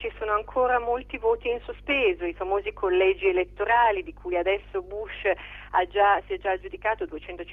che sono ancora molti voti in sospeso, i famosi collegi elettorali di cui adesso Bush si è già aggiudicato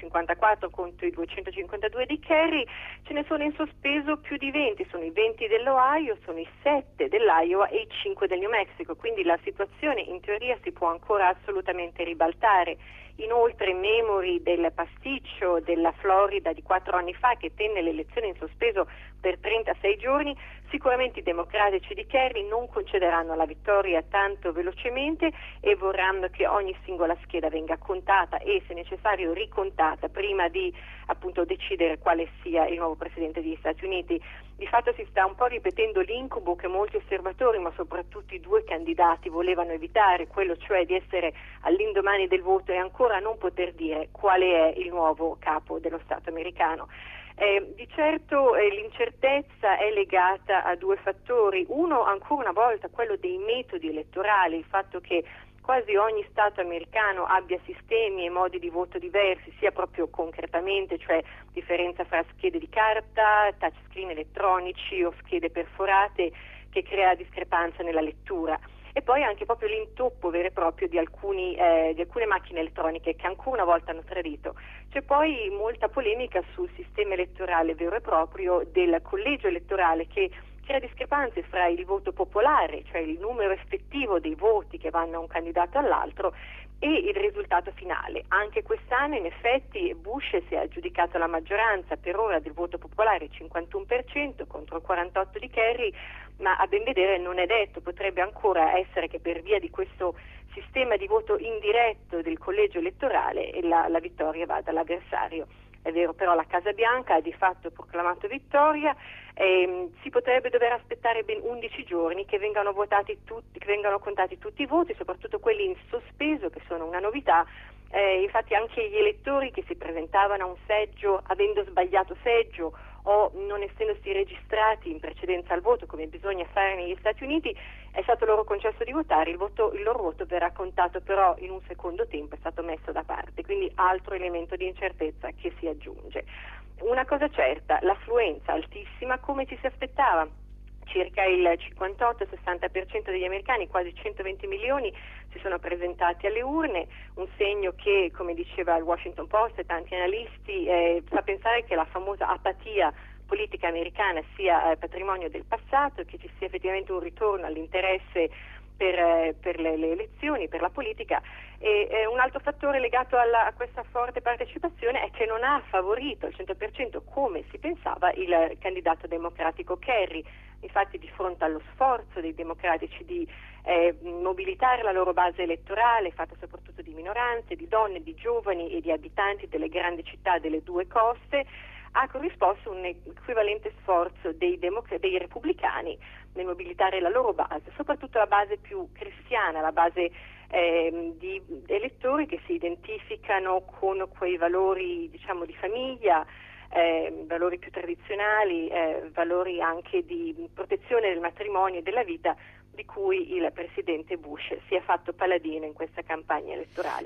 254 contro i 252 di Kerry. Ce ne sono in sospeso più di 20, sono i 20 dell'Ohio, sono i 7 dell'Iowa e i 5 del New Mexico, quindi la situazione in teoria si può ancora assolutamente ribaltare. Inoltre, memori del pasticcio della Florida di 4 anni fa, che tenne le elezioni in sospeso per 36 giorni, sicuramente i democratici di Kerry non concederanno la vittoria tanto velocemente e vorranno che ogni singola scheda venga contata e, se necessario, ricontata prima di appunto decidere quale sia il nuovo presidente degli Stati Uniti. Di fatto si sta un po' ripetendo l'incubo che molti osservatori, ma soprattutto i due candidati, volevano evitare, quello cioè di essere all'indomani del voto e ancora non poter dire quale è il nuovo capo dello Stato americano. Di certo l'incertezza è legata a due fattori. Uno, ancora una volta, quello dei metodi elettorali, il fatto che quasi ogni Stato americano abbia sistemi e modi di voto diversi, sia proprio concretamente, cioè differenza fra schede di carta, touchscreen elettronici o schede perforate, che crea discrepanza nella lettura. E poi anche proprio l'intoppo vero e proprio di alcune macchine elettroniche che ancora una volta hanno tradito. C'è poi molta polemica sul sistema elettorale vero e proprio del collegio elettorale, che crea discrepanze fra il voto popolare, cioè il numero effettivo dei voti che vanno a un candidato all'altro, e il risultato finale. Anche quest'anno in effetti Bush si è aggiudicato la maggioranza per ora del voto popolare, 51% contro il 48% di Kerry, ma a ben vedere non è detto, potrebbe ancora essere che per via di questo sistema di voto indiretto del collegio elettorale la vittoria vada all'avversario. È vero, però la Casa Bianca ha di fatto proclamato vittoria e si potrebbe dover aspettare ben 11 giorni che vengano contati tutti i voti, soprattutto quelli in sospeso, che sono una novità. Infatti anche gli elettori che si presentavano a un seggio avendo sbagliato seggio o non essendosi registrati in precedenza al voto, come bisogna fare negli Stati Uniti, è stato loro concesso di votare, il loro voto verrà contato però in un secondo tempo, è stato messo da parte, quindi altro elemento di incertezza che si aggiunge. Una cosa certa, l'affluenza altissima come ci si aspettava. Circa il 58-60% degli americani, quasi 120 milioni, si sono presentati alle urne, un segno che, come diceva il Washington Post e tanti analisti, fa pensare che la famosa apatia politica americana sia patrimonio del passato, che ci sia effettivamente un ritorno all'interesse per le elezioni, per la politica. E un altro fattore legato a questa forte partecipazione è che non ha favorito al 100% come si pensava il candidato democratico Kerry. Infatti, di fronte allo sforzo dei democratici di mobilitare la loro base elettorale, fatta soprattutto di minoranze, di donne, di giovani e di abitanti delle grandi città delle due coste, ha corrisposto un equivalente sforzo dei repubblicani nel mobilitare la loro base, soprattutto la base più cristiana, la base di elettori che si identificano con quei valori, diciamo, di famiglia, valori più tradizionali, valori anche di protezione del matrimonio e della vita, di cui il presidente Bush si è fatto paladino in questa campagna elettorale.